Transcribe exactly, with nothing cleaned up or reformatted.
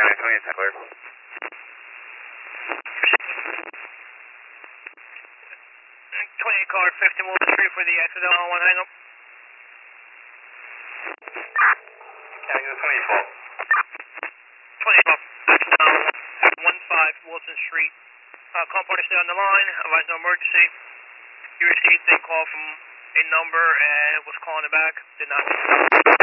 twenty, clear. twenty car, fifty Wilson Street for the accident on one hang up. Tango twenty twelve. twenty twelve, accident on one five Wilson Street. Uh, call party stay on the line, advise no emergency. You received a call from a number and was calling it back, did not.